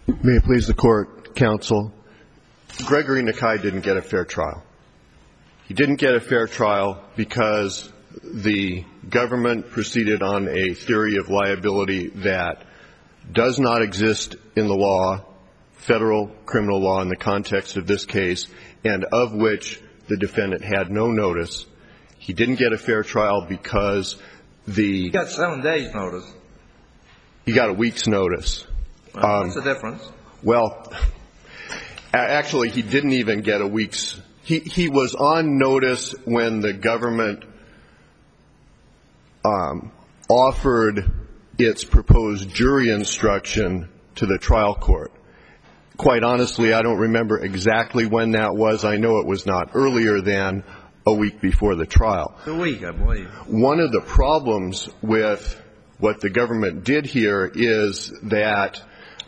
May it please the Court, Counsel. Gregory Nakai didn't get a fair trial. He didn't get a fair trial because the government proceeded on a theory of liability that does not exist in the law, federal criminal law in the context of this case, and of which the defendant had no notice. He didn't get a fair trial because He got 7 days' notice. He got a week's notice. Well, what's the difference? Well, actually, he didn't even get a week's. He was on notice when the government offered its proposed jury instruction to the trial court. Quite honestly, I don't remember exactly when that was. I know it was not earlier than a week before the trial. A week, I believe. One of the problems with what the government did here is that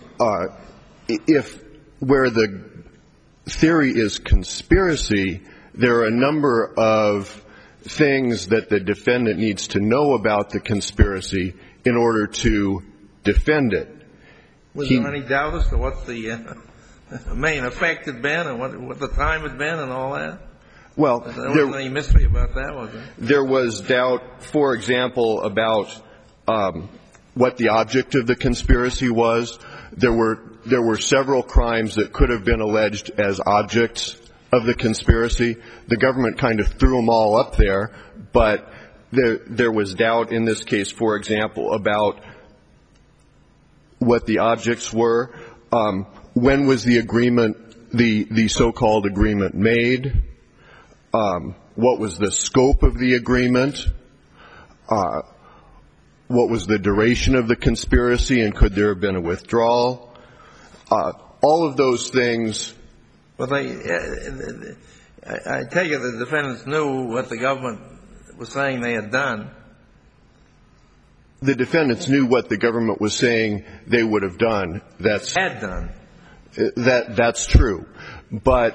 where the theory is conspiracy, there are a number of things that the defendant needs to know about the conspiracy in order to defend it. Was there any doubt as to what the main effect had been and what the time had been and all that? Well, there wasn't any mystery about that, was there? There was doubt, for example, about what the object of the conspiracy was. There were several crimes that could have been alleged as objects of the conspiracy. The government kind of threw them all up there, but there was doubt in this case, for example, about what the objects were. When was the agreement, the so-called agreement made? What was the scope of the agreement? What was the duration of the conspiracy, and could there have been a withdrawal? All of those things. Well, I tell you, the defendants knew what the government was saying they had done. The defendants knew what the government was saying they would have done. Had done. That's true. But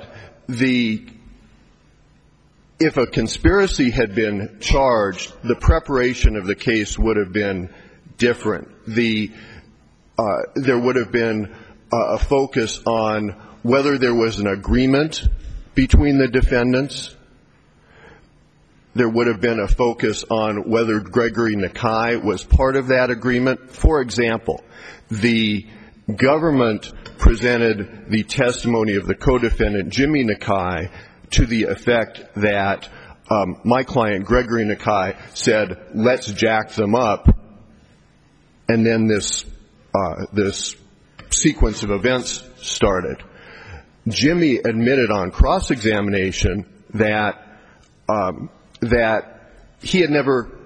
if a conspiracy had been charged, the preparation of the case would have been different. There would have been a focus on whether there was an agreement between the defendants. There would have been a focus on whether Gregory Nakai was part of that agreement. For example, the government presented the testimony of the co-defendant, Jimmy Nakai, to the effect that my client, Gregory Nakai, said, let's jack them up. And then this sequence of events started. Jimmy admitted on cross-examination that he had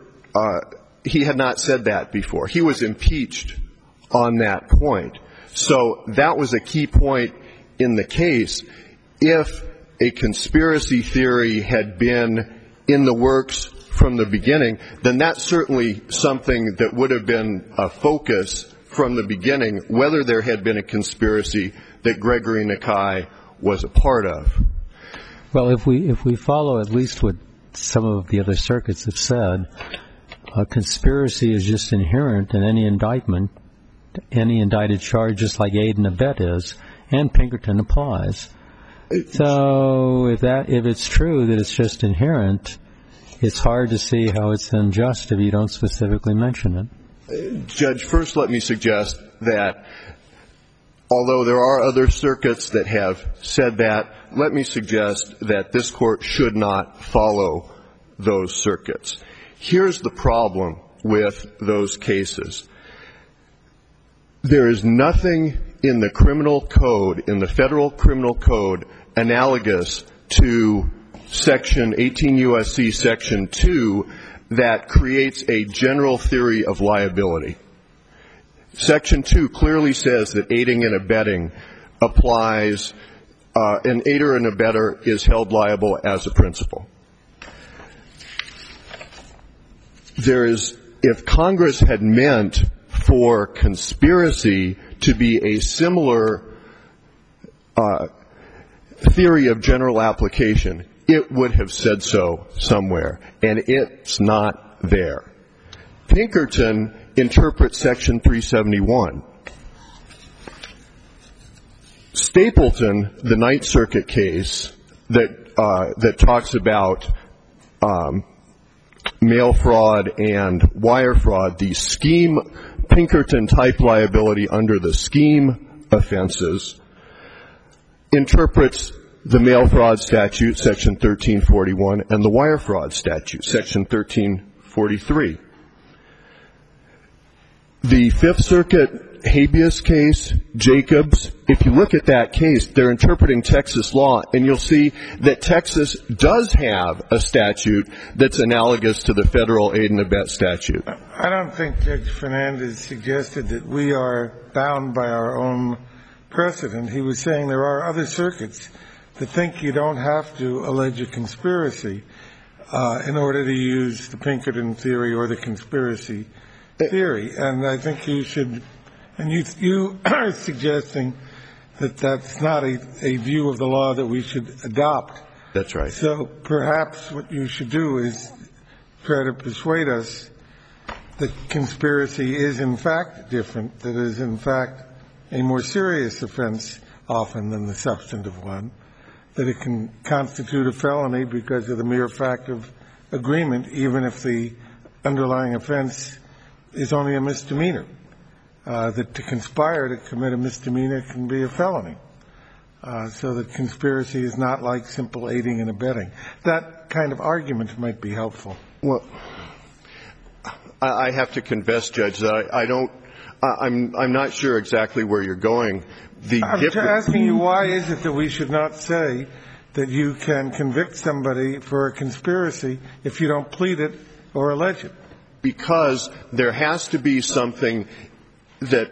not said that before. He was impeached on that point. So that was a key point in the case. If a conspiracy theory had been in the works from the beginning, then that's certainly something that would have been a focus from the beginning, whether there had been a conspiracy that Gregory Nakai was a part of. Well, if we follow at least what some of the other circuits have said, a conspiracy is just inherent in any indictment, any indicted charge, just like aid and abet is, and Pinkerton applies. So if it's true that it's just inherent, it's hard to see how it's unjust if you don't specifically mention it. Judge, first let me suggest that although there are other circuits that have said that, let me suggest that this Court should not follow those circuits. Here's the problem with those cases. There is nothing in the criminal code, in the federal criminal code, analogous to Section 18 U.S.C. Section 2 that creates a general theory of liability. Section 2 clearly says that aiding and abetting applies, an aider and abetter is held liable as a principal. If Congress had meant for conspiracy to be a similar theory of general application, it would have said so somewhere, and it's not there. Pinkerton interprets Section 371. Stapleton, the Ninth Circuit case that talks about mail fraud and wire fraud, the scheme Pinkerton type liability under the scheme offenses, interprets the mail fraud statute, section 1341, and the wire fraud statute, section 1343. The Fifth Circuit habeas case, Jacobs, if you look at that case, they're interpreting Texas law, and you'll see that Texas does have a statute that's analogous to the federal aid and abet statute. I don't think Judge Fernandez suggested that we are bound by our own precedent. He was saying there are other circuits that think you don't have to allege a conspiracy in order to use the Pinkerton theory or the conspiracy theory. And I think you should, and you are suggesting that that's not a view of the law that we should adopt. That's right. So perhaps what you should do is try to persuade us that conspiracy is in fact different, that is in fact a more serious offense often than the substantive one, that it can constitute a felony because of the mere fact of agreement, even if the underlying offense is only a misdemeanor, that to conspire to commit a misdemeanor can be a felony, so that conspiracy is not like simple aiding and abetting. That kind of argument might be helpful. Well, I have to confess, Judge, that I'm not sure exactly where you're going. I'm asking you, why is it that we should not say that you can convict somebody for a conspiracy if you don't plead it or allege it? Because there has to be something that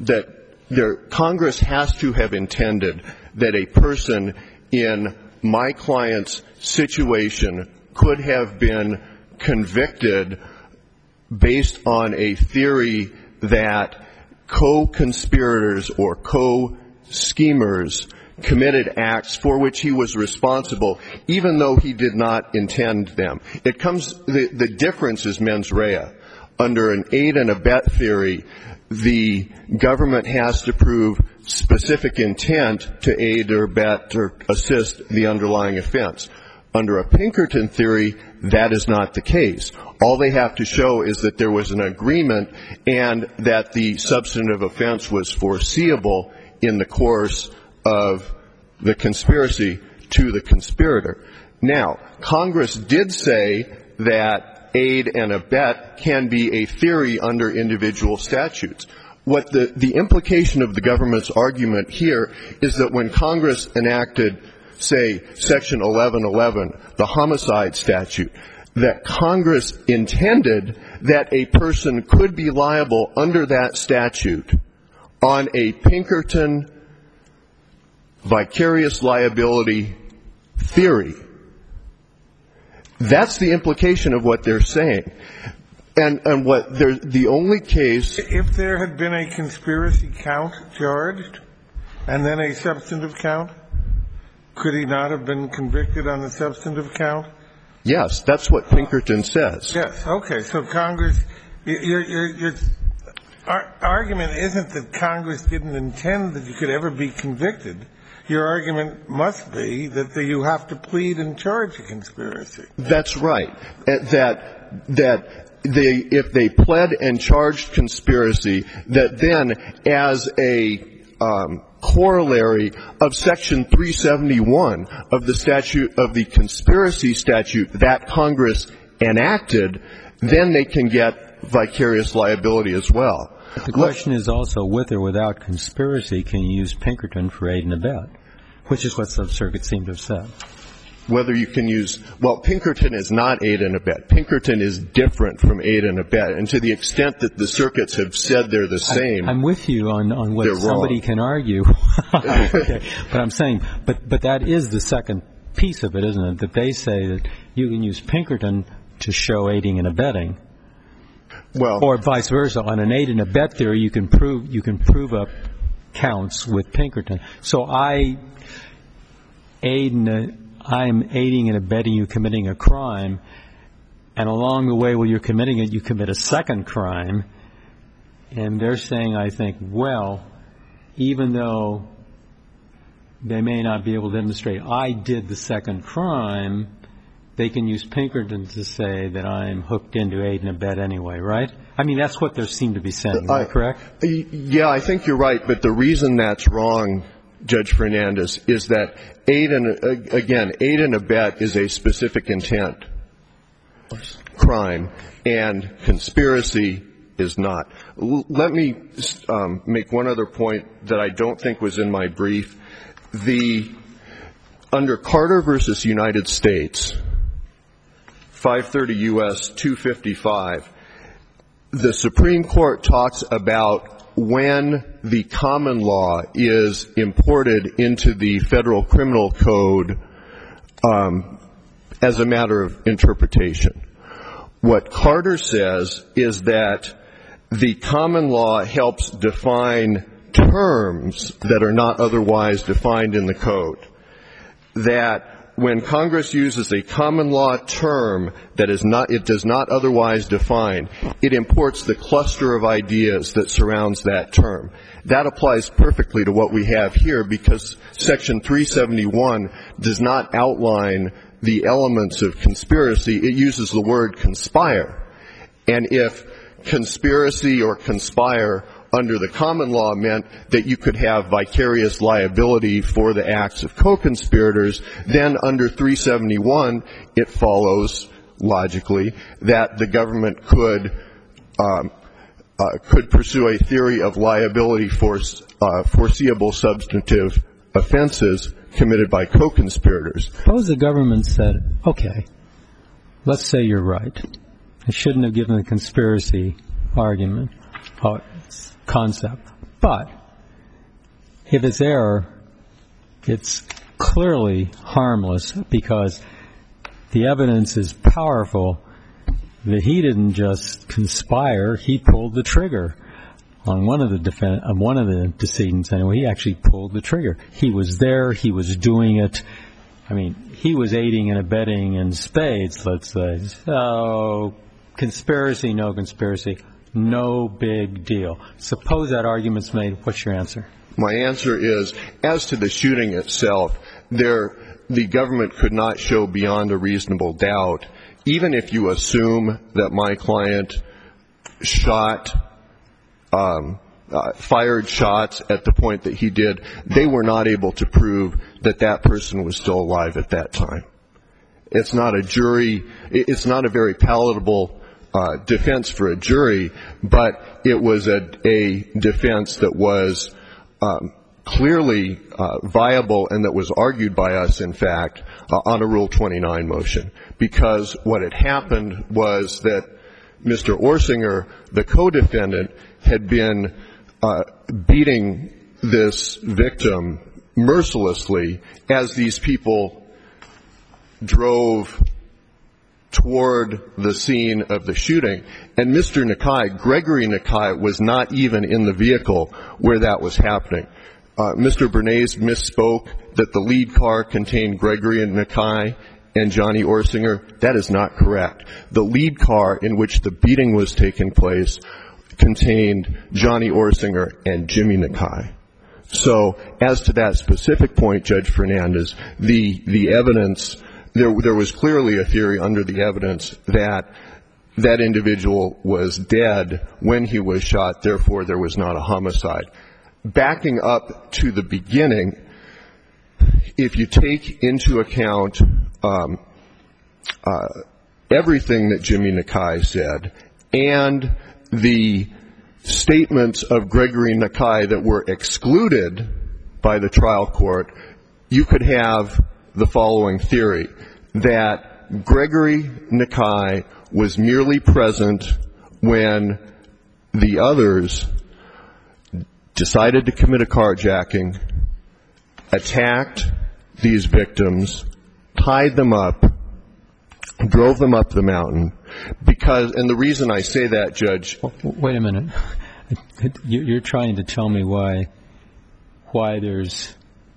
Congress has to have intended that a person in my client's situation could have been convicted based on a theory that co-conspirators or co-schemers committed acts for which he was responsible, even though he did not intend them. The difference is mens rea. Under an aid and abet theory, the government has to prove specific intent to aid or abet or assist the underlying offense. Under a Pinkerton theory, that is not the case. All they have to show is that there was an agreement and that the substantive offense was foreseeable in the course of the conspiracy to the conspirator. Now, Congress did say that aid and abet can be a theory under individual statutes. What the implication of the government's argument here is that when Congress enacted, say, Section 1111, the homicide statute, that Congress intended that a person could be liable under that statute on a Pinkerton vicarious liability theory. That's the implication of what they're saying. And what the only case. If there had been a conspiracy count charged and then a substantive count, could he not have been convicted on the substantive count? Yes, that's what Pinkerton says. Yes. Okay. So Congress, your argument isn't that Congress didn't intend that you could ever be convicted. Your argument must be that you have to plead and charge a conspiracy. That's right. If they pled and charged conspiracy, that then as a corollary of Section 371 of the statute of the conspiracy statute that Congress enacted, then they can get vicarious liability as well. But the question is also, with or without conspiracy, can you use Pinkerton for aid and abet, which is what some circuits seem to have said. Whether you can use, well, Pinkerton is not aid and abet. Pinkerton is different from aid and abet. And to the extent that the circuits have said they're the same. I'm with you on what somebody can argue. Okay. But I'm saying, but that is the second piece of it, isn't it? That they say that you can use Pinkerton to show aiding and abetting. Well, or vice versa. On an aid and abet theory, you can prove up counts with Pinkerton. So I'm aiding and abetting you committing a crime, and along the way while you're committing it, you commit a second crime, and they're saying, I think, well, even though they may not be able to demonstrate I did the second crime, they can use Pinkerton to say that I'm hooked into aid and abet anyway, right? I mean, that's what they seem to be saying, am I correct? Yeah, I think you're right, but the reason that's wrong, Judge Fernandez, is that aid and abet is a specific intent crime, and conspiracy is not. Let me make one other point that I don't think was in my brief. Under Carter versus United States, 530 U.S. 255, the Supreme Court talks about when the common law is imported into the federal criminal code as a matter of interpretation. What Carter says is that the common law helps define terms that are not otherwise defined in the code. That when Congress uses a common law term that it does not otherwise define, it imports the cluster of ideas that surrounds that term. That applies perfectly to what we have here, because Section 371 does not outline the elements of conspiracy. It uses the word conspire. And if conspiracy or conspire under the common law meant that you could have vicarious liability for the acts of co-conspirators, then under 371 it follows logically that the government could pursue a theory of liability for foreseeable substantive offenses committed by co-conspirators. Suppose the government said, okay, let's say you're right. I shouldn't have given the conspiracy argument concept. But if it's error, it's clearly harmless because the evidence is powerful that he didn't just conspire, he pulled the trigger on one of the decedents. Anyway, he actually pulled the trigger. He was there, he was doing it. I mean, he was aiding and abetting in spades, let's say. So, conspiracy, no conspiracy. No big deal. Suppose that argument's made. What's your answer? My answer is, as to the shooting itself, the government could not show beyond a reasonable doubt, even if you assume that my client fired shots at the point that he did, they were not able to prove that that person was still alive at that time. It's not a very palatable defense for a jury, but it was a defense that was clearly viable and that was argued by us, in fact, on a Rule 29 motion. Because what had happened was that Mr. Orsinger, the co-defendant, had been beating this victim mercilessly as these people drove toward the scene of the shooting. And Mr. Nakai, Gregory Nakai, was not even in the vehicle where that was happening. Mr. Bernays misspoke that the lead car contained Gregory and Nakai and Johnny Orsinger. That is not correct. The lead car in which the beating was taking place contained Johnny Orsinger and Jimmy Nakai. So as to that specific point, Judge Fernandez, the evidence, there was clearly a theory under the evidence that that individual was dead when he was shot, therefore there was not a homicide. Backing up to the beginning, if you take into account everything that Jimmy Nakai said and the statements of Gregory Nakai that were excluded by the trial court, you could have the following theory, that Gregory Nakai was merely present when the others decided to commit a carjacking, attacked these victims, tied them up, drove them up the mountain. And the reason I say that, Judge... Wait a minute. You're trying to tell me why there's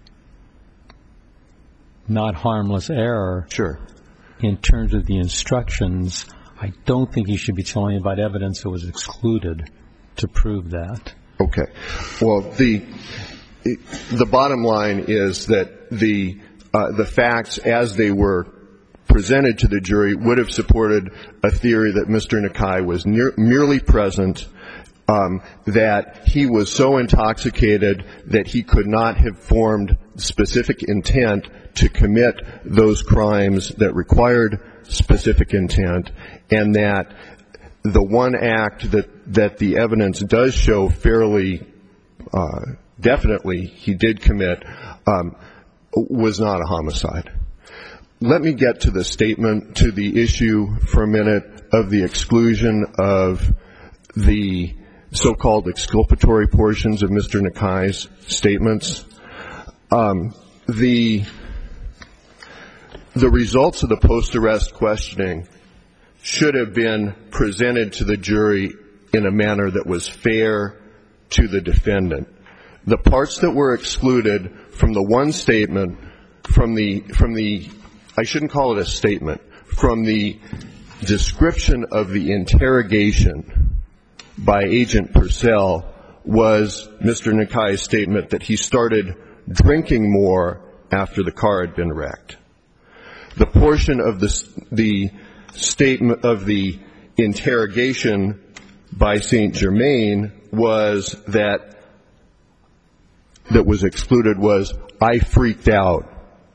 not harmless error. Sure. In terms of the instructions. I don't think you should be telling me about evidence that was excluded to prove that. Okay. Well, the bottom line is that the facts as they were presented to the jury would have supported a theory that Mr. Nakai was merely present, that he was so intoxicated that he could not have formed specific intent to commit those crimes that required specific intent, and that the one act that the evidence does show fairly definitely he did commit was not a homicide. Let me get to the issue for a minute of the exclusion of the so-called exculpatory portions of Mr. Nakai's statements. The results of the post-arrest questioning should have been presented to the jury in a manner that was fair to the defendant. The parts that were excluded from the one statement, from the I shouldn't call it a statement, from the description of the interrogation by Agent Purcell was Mr. Nakai's statement that he started drinking more after the car had been wrecked. The portion of the statement of the interrogation by St. Germain was that was excluded was, I freaked out.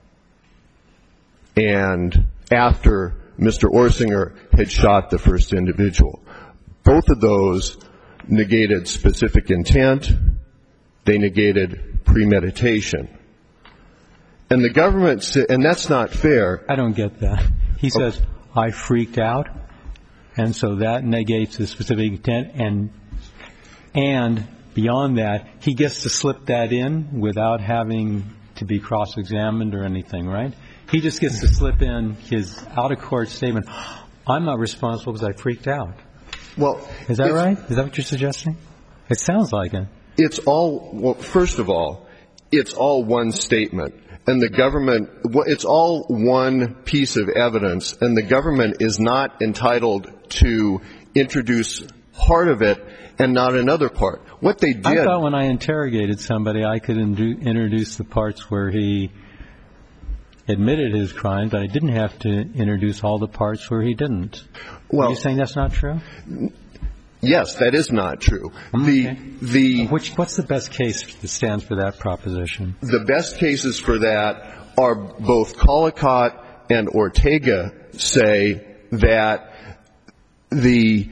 And after Mr. Orsinger had shot the first individual. Both of those negated specific intent. They negated premeditation. And the government said, and that's not fair. I don't get that. He says, I freaked out, and so that negates the specific intent, and beyond that, he gets to slip that in without having to be cross-examined or anything, right? He just gets to slip in his out-of-court statement, I'm not responsible because I freaked out. Well, is that right? Is that what you're suggesting? It sounds like it. It's all, well, first of all, it's all one statement. And the government, it's all one piece of evidence, and the government is not entitled to introduce part of it and not another part. What they did... I thought when I interrogated somebody, I could introduce the parts where he admitted his crime, but I didn't have to introduce all the parts where he didn't. Well, are you saying that's not true? Yes, that is not true. Okay. What's the best case that stands for that proposition? The best cases for that are both Collicott and Ortega say that the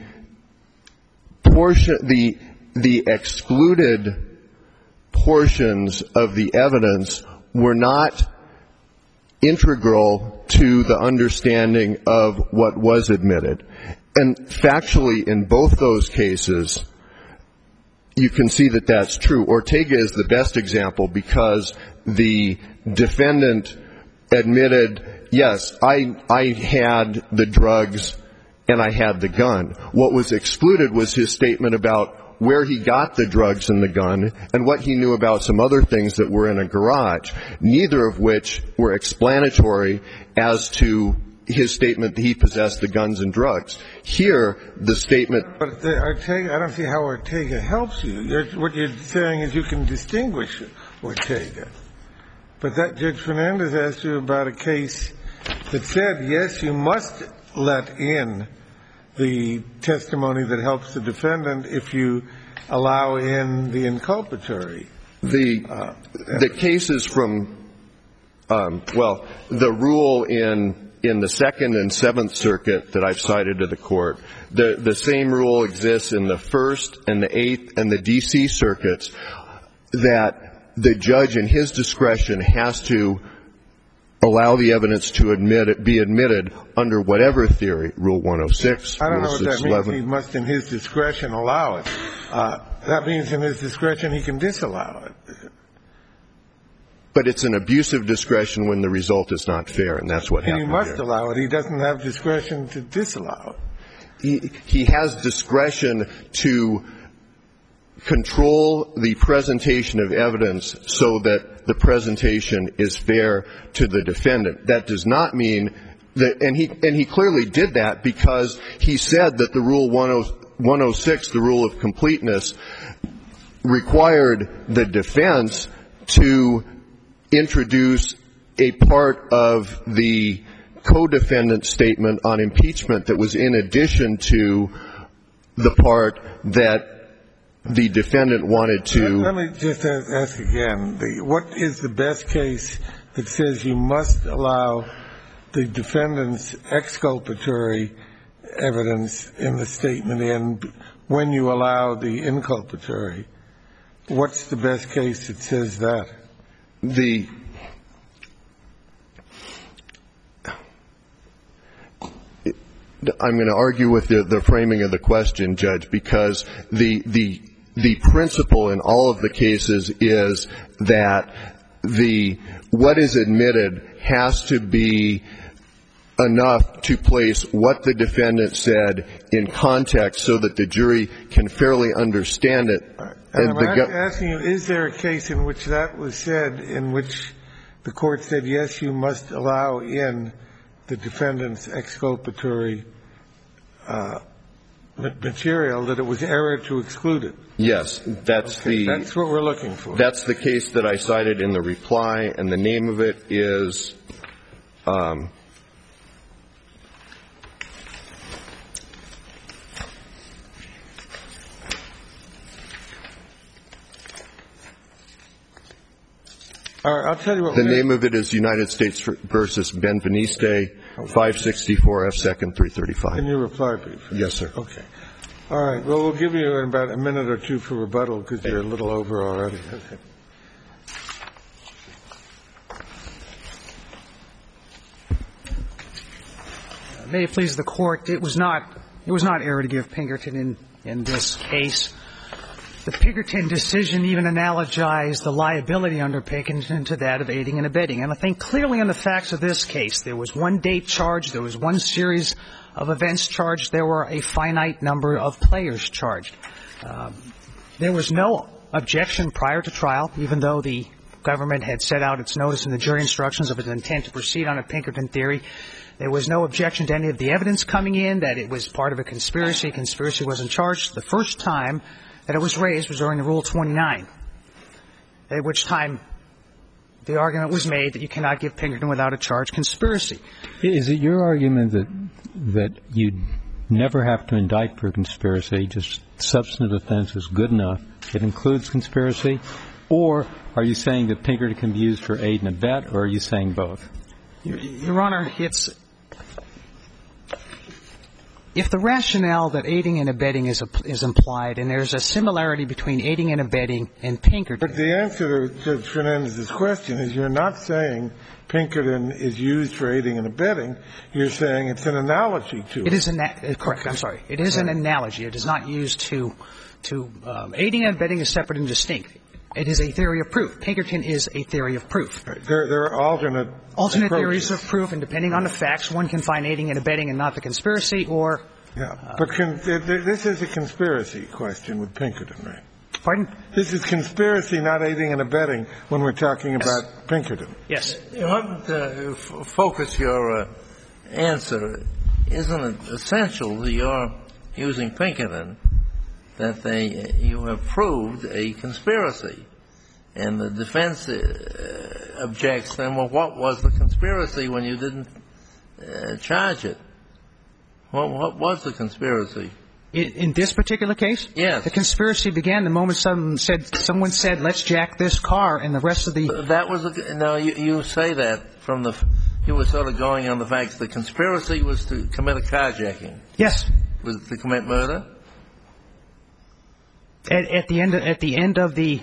excluded portions of the evidence were not integral to the understanding of what was admitted. And factually, in both those cases, you can see that that's true. Ortega is the best example because the defendant admitted, yes, I had the drugs and I had the gun. What was excluded was his statement about where he got the drugs and the gun and what he knew about some other things that were in a garage, neither of which were explanatory as to his statement that he possessed the guns and drugs. Here, the statement... But Ortega, I don't see how Ortega helps you. What you're saying is you can distinguish Ortega. But that Judge Fernandez asked you about a case that said, yes, you must let in the testimony that helps the defendant if you allow in the inculpatory. The cases from, the rule in the Second and Seventh Circuit that I've cited to the court, the same rule exists in the First and the Eighth and the D.C. circuits, that the judge in his discretion has to allow the evidence to be admitted under whatever theory, Rule 106, I don't Rule know what 611. that means. He must, in his discretion, allow it. That means in his discretion he can disallow it. But it's an abusive discretion when the result is not fair, and that's what happened here. He must allow it. He doesn't have discretion to disallow it. He has discretion to control the presentation of evidence so that the presentation is fair to the defendant. That does not mean that, and he clearly did that because he said that the Rule 106, the rule of completeness, required the defense to introduce a part of the co-defendant's statement on impeachment that was in addition to the part that the defendant wanted to. Let me just ask again, what is the best case that says you must allow the defendant's exculpatory evidence in the statement in when you allow the inculpatory? What's the best case that says that? I'm going to argue with the framing of the question, Judge, because the principle in all of the cases is that what is admitted has to be enough to place what the defendant said in context so that the jury can fairly understand it. And I'm asking you, is there a case in which that was said, in which the court said, yes, you must allow in the defendant's exculpatory material, that it was error to exclude it? Yes, that's what we're looking for. That's the case that I cited in the reply, and the name of it is All right, I'll tell you what. The name of it is United States versus Benveniste, 564 F. 2nd 335. In your reply brief? Yes, sir. Okay. All right. Well, we'll give you about a minute or two for rebuttal because you're a little over already. Okay. May it please the Court, it was not error to give Pinkerton in this case. The Pinkerton decision even analogized the liability under Pinkerton to that of aiding and abetting. And I think clearly in the facts of this case, there was one date charged, there was one series of events charged, there were a finite number of players charged. There was no objection prior to trial, even though the government had set out its notice in the jury instructions of its intent to proceed on a Pinkerton theory. There was no objection to any of the evidence coming in, that it was part of a conspiracy. Conspiracy wasn't charged. The first time that it was raised was during the Rule 29, at which time the argument was made that you cannot give Pinkerton without a charge conspiracy. Is it your argument that you never have to indict for conspiracy, just substantive offense is good enough, it includes conspiracy? Or are you saying that Pinkerton can be used for aid and abet, or are you saying both? Your Honor, if the rationale that aiding and abetting is implied, and there's a similarity between aiding and abetting and Pinkerton. But the answer to Judge Fernandez's question is you're not saying Pinkerton is used for aiding and abetting. You're saying it's an analogy to it. It is correct. I'm sorry. It is an analogy. It is not used to aiding and abetting is separate and distinct. It is a theory of proof. Pinkerton is a theory of proof. There are alternate theories of proof, and depending on the facts, one can find aiding and abetting and not the conspiracy, or but this is a conspiracy question with Pinkerton, right? Pardon? This is conspiracy, not aiding and abetting, when we're talking about Pinkerton. Yes. You want to focus your answer. Isn't it essential to your using Pinkerton that you have proved a conspiracy? And the defense objects then, well, what was the conspiracy when you didn't charge it? What was the conspiracy? In this particular case? Yes. The conspiracy began the moment someone said, let's jack this car, and the rest of the... That was you say that you were sort of going on the facts. The conspiracy was to commit a carjacking. Yes. Was it to commit murder? At the end of the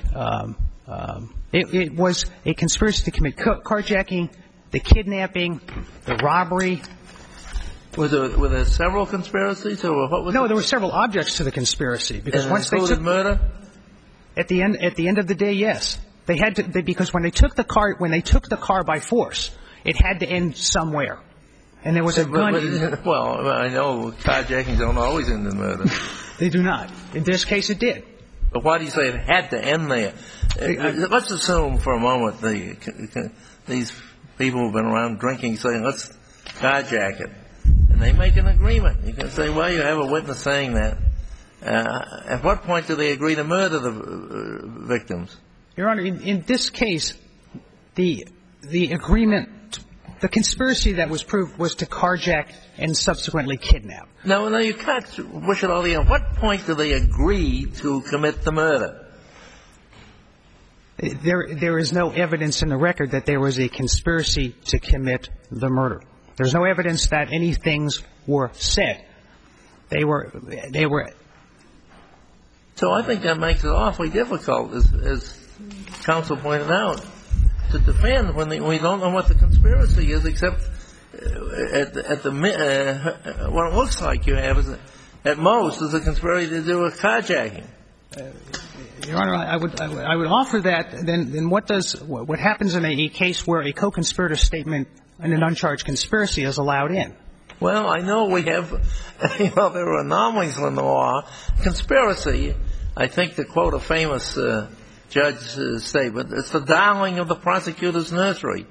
it was a conspiracy to commit carjacking, the kidnapping, the robbery. Were there several conspiracies, or what was? No, there were several objects to the conspiracy, because once they took murder. At the end of the day, yes, they had to, because when they took the car by force, it had to end somewhere, and there was a gun. Well, I know carjackings don't always end in murder. They do not. In this case, it did. But why do you say it had to end there? Let's assume for a moment these people who've been around drinking say, let's carjack it. And they make an agreement. You can say, well, you have a witness saying that. At what point do they agree to murder the victims? Your Honor, in this case, the agreement, the conspiracy that was proved was to carjack and subsequently kidnap. No, you can't wish it all the way. At what point do they agree to commit the murder? There is no evidence in the record that there was a conspiracy to commit the murder. There's no evidence that any things were said. They were. So I think that makes it awfully difficult, as counsel pointed out, to defend when we don't know what the conspiracy is, except what it looks like you have is, at most, is a conspiracy to do a carjacking. Your Honor, I would offer that. Then what happens in a case where a co-conspirator statement in an uncharged conspiracy is allowed in? Well, I know we have, there are anomalies in the law. Conspiracy, I think to quote a famous judge's statement, it's the darling of the prosecutor's nursery.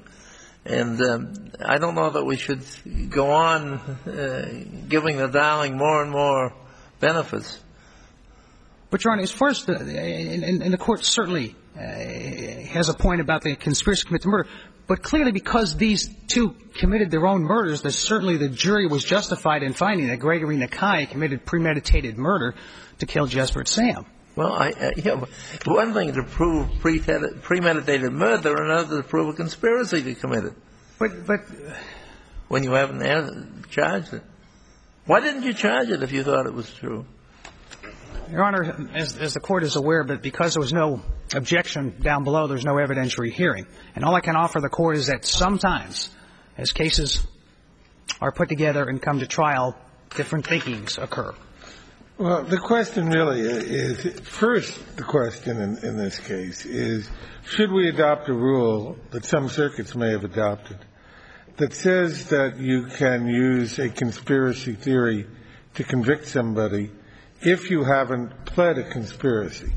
And I don't know that we should go on giving the darling more and more benefits. But, Your Honor, as far as the court certainly has a point about the conspiracy to commit the murder, but clearly because these two committed their own murders, that certainly the jury was justified in finding that Gregory Nakai committed premeditated murder to kill Jesper Sam. Well, one thing to prove premeditated murder, another to prove a conspiracy to commit it. But when you haven't charged it. Why didn't you charge it if you thought it was true? Your Honor, as the Court is aware, but because there was no objection down below, there's no evidentiary hearing. And all I can offer the Court is that sometimes, as cases are put together and come to trial, different thinkings occur. Well, the question really is, first, the question in this case is, should we adopt a rule that some circuits may have adopted that says that you can use a conspiracy theory to convict somebody if you haven't pled a conspiracy?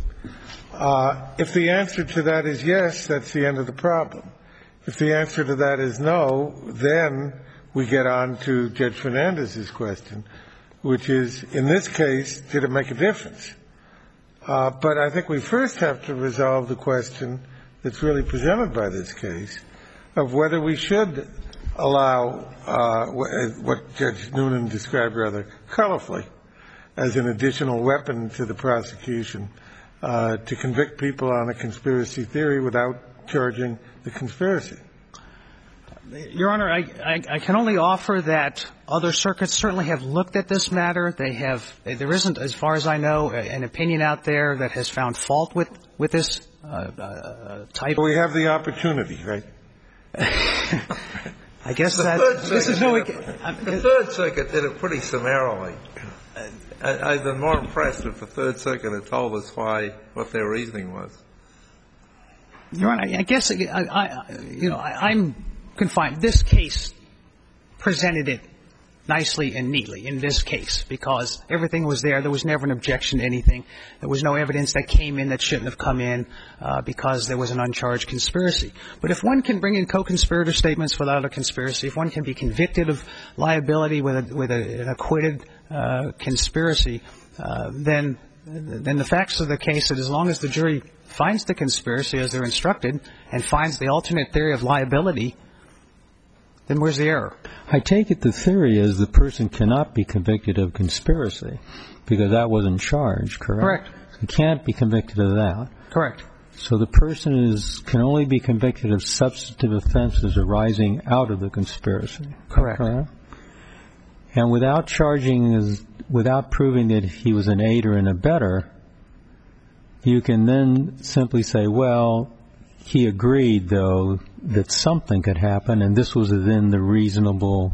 If the answer to that is yes, that's the end of the problem. If the answer to that is no, then we get on to Judge Fernandez's question, which is, in this case, did it make a difference? But I think we first have to resolve the question that's really presented by this case of whether we should allow what Judge Noonan described rather colorfully as an additional weapon to the prosecution to convict people on a conspiracy theory without charging the conspiracy. Your Honor, I can only offer that other circuits certainly have looked at this matter. There isn't, as far as I know, an opinion out there that has found fault with this type. We have the opportunity, right? I guess this is no. The Third Circuit did it pretty summarily. I've been more impressed if the Third Circuit had told us what their reasoning was. Your Honor, I guess I'm confined. This case presented it nicely and neatly in this case because everything was there. There was never an objection to anything. There was no evidence that came in that shouldn't have come in because there was an uncharged conspiracy. But if one can bring in co-conspirator statements without a conspiracy, if one can be convicted of liability with an acquitted conspiracy, then the facts of the case that as long as the jury finds the conspiracy as they're instructed and finds the alternate theory of liability, then where's the error? I take it the theory is the person cannot be convicted of conspiracy because that wasn't charged, correct? Correct. He can't be convicted of that. Correct. So the person can only be convicted of substantive offenses arising out of the conspiracy. Correct. And without proving that he was an aider and abettor, you can then simply say, well, he agreed, though, that something could happen, and this was reasonably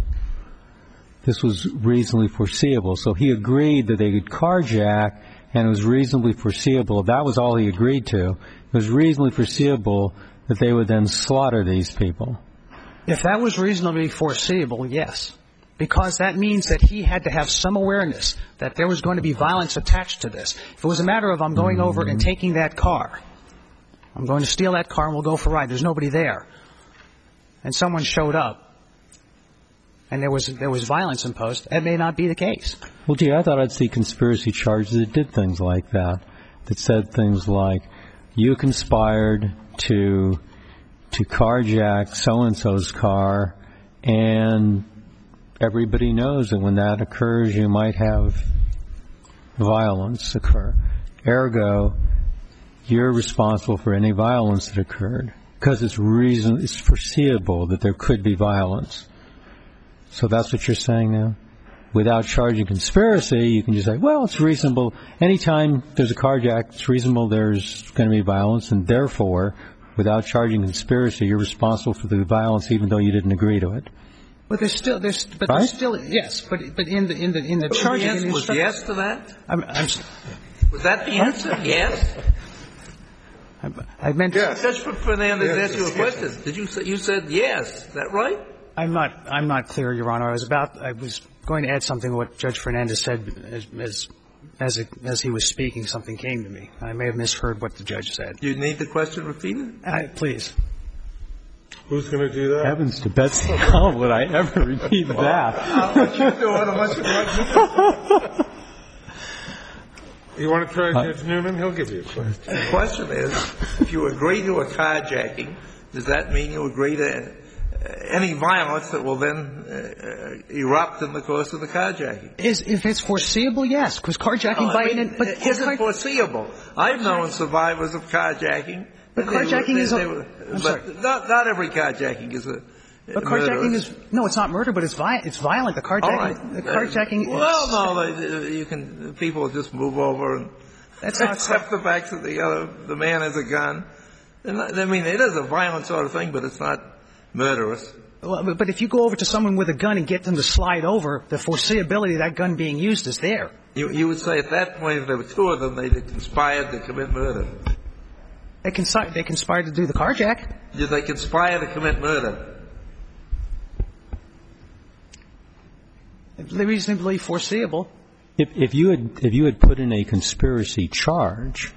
foreseeable. So he agreed that they could carjack, and it was reasonably foreseeable. That was all he agreed to. It was reasonably foreseeable that they would then slaughter these people. If that was reasonably foreseeable, yes. Because that means that he had to have some awareness that there was going to be violence attached to this. If it was a matter of I'm going over and taking that car, I'm going to steal that car and we'll go for a ride, there's nobody there, and someone showed up and there was violence imposed, that may not be the case. Well, gee, I thought I'd see conspiracy charges that did things like that said things like, you conspired to carjack so-and-so's car, and everybody knows that when that occurs, you might have violence occur. Ergo, you're responsible for any violence that occurred because it's foreseeable that there could be violence. So that's what you're saying now? Without charging conspiracy, you can just say, well, it's reasonable. Anytime there's a carjack, it's reasonable there's going to be violence, and therefore, without charging conspiracy, you're responsible for the violence even though you didn't agree to it. But there's still yes. But in the charging, the answer was yes to that. Was that the answer? Yes. I meant Judge Fernandez asked you a question. Did you said yes? Is that right? I'm not clear, Your Honor. I was going to add something to what Judge Fernandez said as he was speaking. Something came to me. I may have misheard what the judge said. Do you need the question repeated? Please. Who's going to do that? Heavens to Betsy, how would I ever repeat that? I'll let you do it unless you want me. You want to try Judge Noonan? He'll give you a question. The question is, if you agree to a carjacking, does that mean you agree to any violence that will then erupt in the course of the carjacking? If it's foreseeable, yes, because carjacking it isn't foreseeable. I've known survivors of carjacking. But carjacking is not every carjacking is a. But carjacking is no, it's not murder, but it's violent. The carjacking. Well, no, people just move over and accept the fact that the man has a gun. I mean, it is a violent sort of thing, but it's not murderous. Well, but if you go over to someone with a gun and get them to slide over, the foreseeability of that gun being used is there. You would say at that point, if there were two of them, they conspired to commit murder. They conspired to do the carjack. Did they conspire to commit murder? Reasonably foreseeable. If you had put in a conspiracy charge,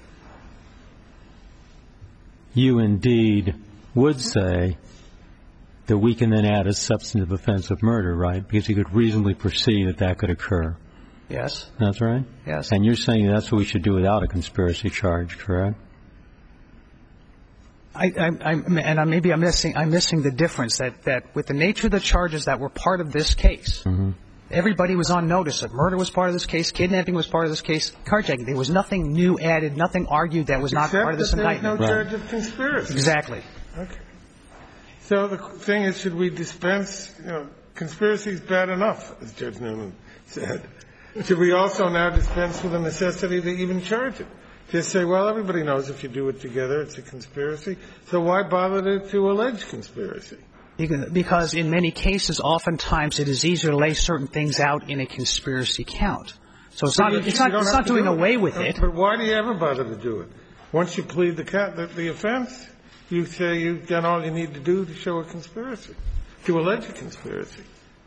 you indeed would say that we can then add a substantive offense of murder, right? Because you could reasonably foresee that could occur. Yes. That's right? Yes. And you're saying that's what we should do without a conspiracy charge, correct? Maybe I'm missing the difference that with the nature of the charges that were part of this case, everybody was on notice that murder was part of this case, kidnapping was part of this case, carjacking. There was nothing new added, nothing argued that was not part of this indictment. Except that there's no charge of conspiracy. Exactly. Okay. So the thing is, should we dispense, conspiracy is bad enough, as Judge Noonan said. Should we also now dispense with the necessity to even charge it? Just say, well, everybody knows if you do it together, it's a conspiracy. So why bother to allege conspiracy? Because in many cases, oftentimes it is easier to lay certain things out in a conspiracy count. So it's not doing away with it. But why do you ever bother to do it? Once you plead the offense, you say you've done all you need to do to show a conspiracy, to allege a conspiracy.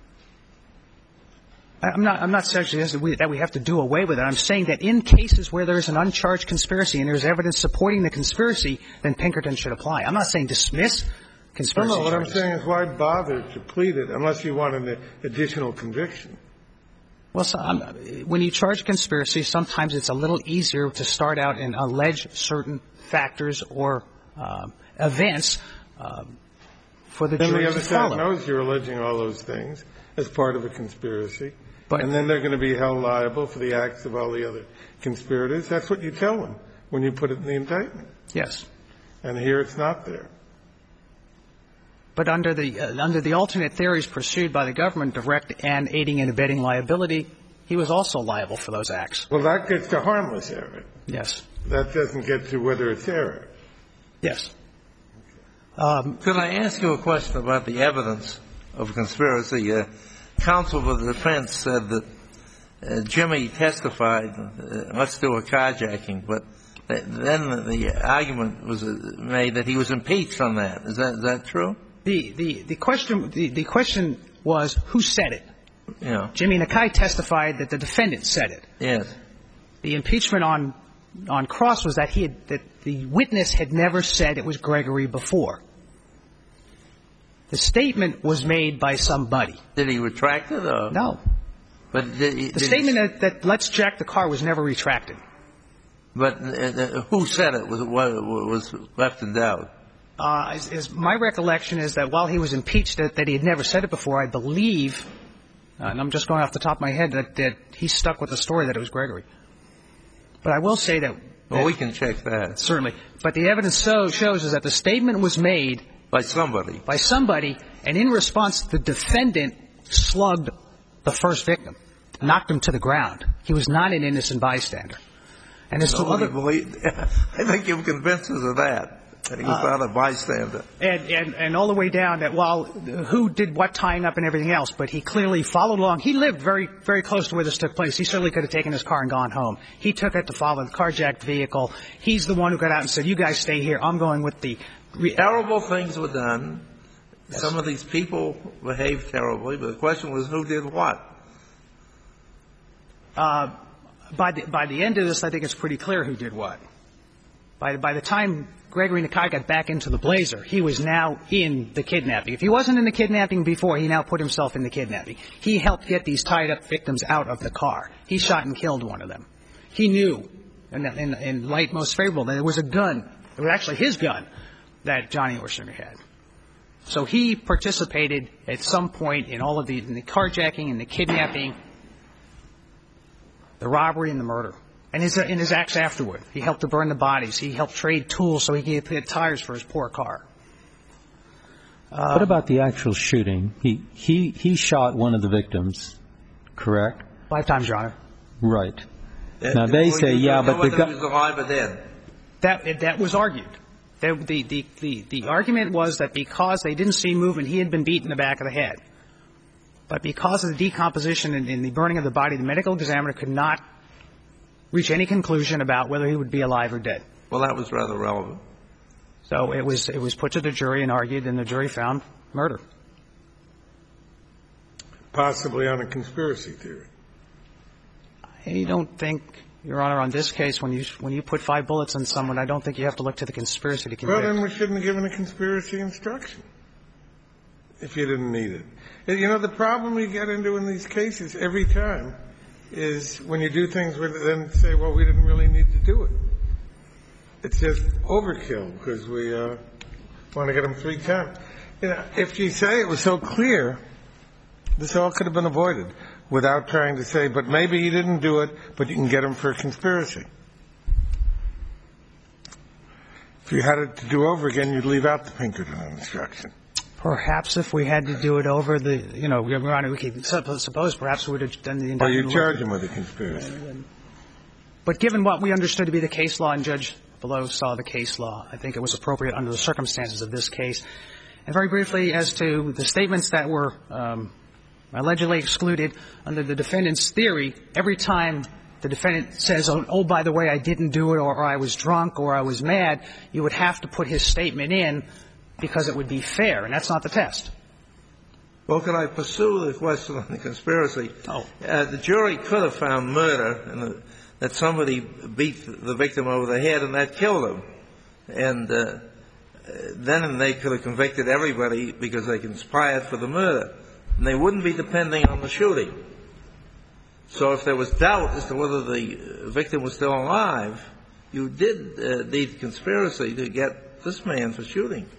I'm not suggesting that we have to do away with it. I'm saying that in cases where there is an uncharged conspiracy and there's evidence supporting the conspiracy, then Pinkerton should apply. I'm not saying dismiss conspiracy charges. No, what I'm saying is why bother to plead it unless you want an additional conviction? Well, when you charge conspiracy, sometimes it's a little easier to start out and allege certain factors or events for the jury to follow. Then the other side knows you're alleging all those things as part of a conspiracy. And then they're going to be held liable for the acts of all the other conspirators. That's what you tell them when you put it in the indictment. Yes. And here it's not there. But under the alternate theories pursued by the government, direct and aiding and abetting liability, he was also liable for those acts. Well, that gets to harmless error. Yes. That doesn't get to whether it's error. Yes. Could I ask you a question about the evidence of conspiracy? Counsel for the defense said that Jimmy testified, let's do a carjacking, but then the argument was made that he was impeached on that. Is that true? The question was who said it. Yeah. Jimmy Nakai testified that the defendant said it. Yes. The impeachment on cross was that that the witness had never said it was Gregory before. The statement was made by somebody. Did he retract it? Or? No. But the statement that let's jack the car was never retracted. But who said it was left in doubt? My recollection is that while he was impeached, that he had never said it before, I believe, and I'm just going off the top of my head, that he stuck with the story that it was Gregory. But I will say that... Well, we can check that. Certainly. But the evidence shows is that the statement was made... By somebody. By somebody, and in response, the defendant slugged the first victim, knocked him to the ground. He was not an innocent bystander. And as to other... I think you've convinced us of that. He was not a bystander. And all the way down that while who did what tying up and everything else, but he clearly followed along. He lived very, very close to where this took place. He certainly could have taken his car and gone home. He took it to follow the carjacked vehicle. He's the one who got out and said, you guys stay here. I'm going with the... Terrible things were done. Yes. Some of these people behaved terribly, but the question was who did what? By the end of this, I think it's pretty clear who did what. By the time Gregory Nakai got back into the Blazer, he was now in the kidnapping. If he wasn't in the kidnapping before, he now put himself in the kidnapping. He helped get these tied-up victims out of the car. He shot and killed one of them. He knew, in light most favorable, that it was a gun. It was actually his gun that Johnny Orshinger had. So he participated at some point in all of in the carjacking and the kidnapping, the robbery and the murder. And in his acts afterward, he helped to burn the bodies. He helped trade tools so he could get tires for his poor car. What about the actual shooting? He shot one of the victims, correct? 5 times, Your Honor. Right. Now they say, yeah, but the guy was alive or dead. That was argued. The argument was that because they didn't see movement, he had been beat in the back of the head. But because of the decomposition and the burning of the body, the medical examiner could not reach any conclusion about whether he would be alive or dead. Well, that was rather relevant. So it was put to the jury and argued, and the jury found murder. Possibly on a conspiracy theory. I don't think, Your Honor, on this case, when you put 5 bullets on someone, I don't think you have to look to the conspiracy to convict. Well, then we shouldn't have given a conspiracy instruction if you didn't need it. You know, the problem you get into in these cases every time is when you do things with it, then say, well, we didn't really need to do it. It's just overkill because we want to get them 3 times. You know, if you say it was so clear, this all could have been avoided without trying to say, but maybe he didn't do it, but you can get him for a conspiracy. If you had it to do over again, you'd leave out the Pinkerton instruction. Perhaps if we had to do it over Your Honor, we could suppose perhaps we would have done the indictment. Or you charge him with a conspiracy. But given what we understood to be the case law, and Judge Below saw the case law, I think it was appropriate under the circumstances of this case. And very briefly, as to the statements that were allegedly excluded under the defendant's theory, every time the defendant says, oh, by the way, I didn't do it, or I was drunk, or I was mad, you would have to put his statement in because it would be fair, and that's not the test. Well, can I pursue the question on the conspiracy? Oh. The jury could have found murder and that somebody beat the victim over the head and that killed him. And then they could have convicted everybody because they conspired for the murder. And they wouldn't be depending on the shooting. So if there was doubt as to whether the victim was still alive, you did need conspiracy to get this man for shooting.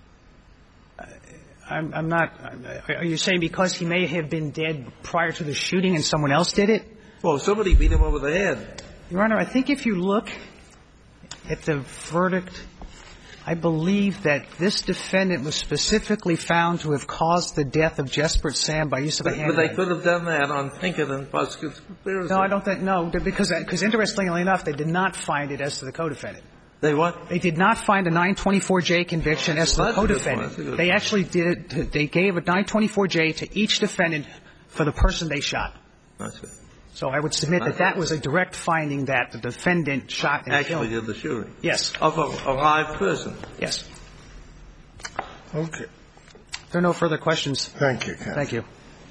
I'm not – are you saying because he may have been dead prior to the shooting and someone else did it? Well, somebody beat him over the head. Your Honor, I think if you look at the verdict, I believe that this defendant was specifically found to have caused the death of Jesper Sam by use of a handgun. But they could have done that on Pinkerton plus conspiracy. No, I don't think – no, because interestingly enough, they did not find it as to the co-defendant. They what? They did not find a 924J conviction as to the co-defendant. They actually did – they gave a 924J to each defendant for the person they shot. That's it. So I would submit that that was a direct finding that the defendant shot and killed. Actually did the shooting. Yes. Of a live person. Yes. Okay. If there are no further questions. Thank you, counsel. Thank you.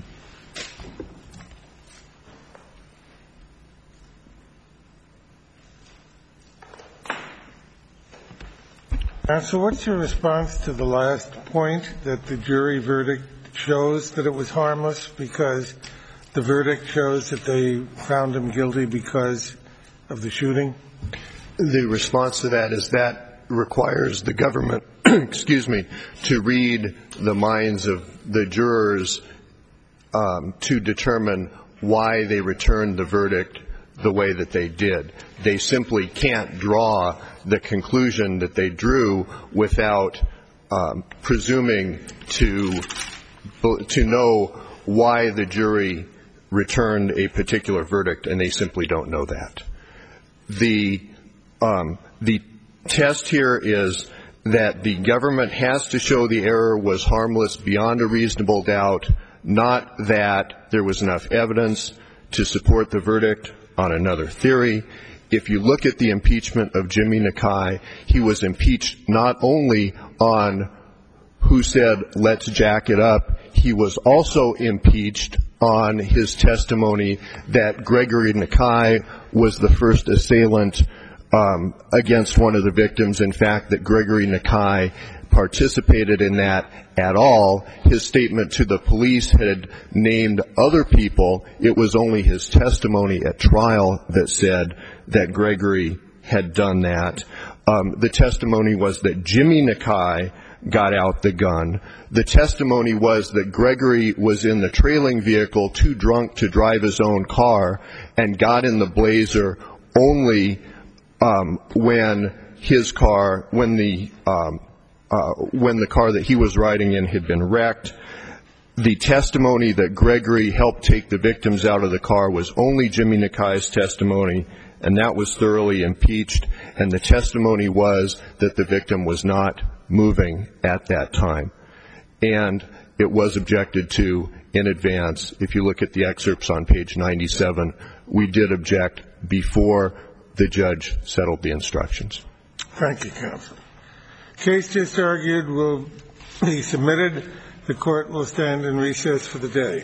So what's your response to the last point that the jury verdict shows that it was harmless because the verdict shows that they found him guilty because of the shooting? The response to that is that requires the government, to read the minds of the jurors to determine why they returned the verdict the way that they did. They simply can't draw the conclusion that they drew without presuming to know why the jury returned a particular verdict, and they simply don't know that. The test here is that the government has to show the error was harmless beyond a reasonable doubt, not that there was enough evidence to support the verdict on another theory. If you look at the impeachment of Jimmy Nakai, he was impeached not only on who said, let's jack it up, he was also impeached on his testimony that Gregory Nakai was the first assailant against one of the victims. In fact, that Gregory Nakai participated in that at all. His statement to the police had named other people. It was only his testimony at trial that said that Gregory had done that. The testimony was that Jimmy Nakai got out the gun. The testimony was that Gregory was in the trailing vehicle, too drunk to drive his own car, and got in the Blazer only when the car that he was riding in had been wrecked. The testimony that Gregory helped take the victims out of the car was only Jimmy Nakai's testimony, and that was thoroughly impeached. And the testimony was that the victim was not moving at that time. And it was objected to in advance. If you look at the excerpts on page 97, we did object before the judge settled the instructions. Thank you, counsel. Case just argued will be submitted. The court will stand in recess for the day.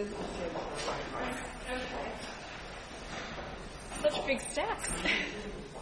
Such big stacks.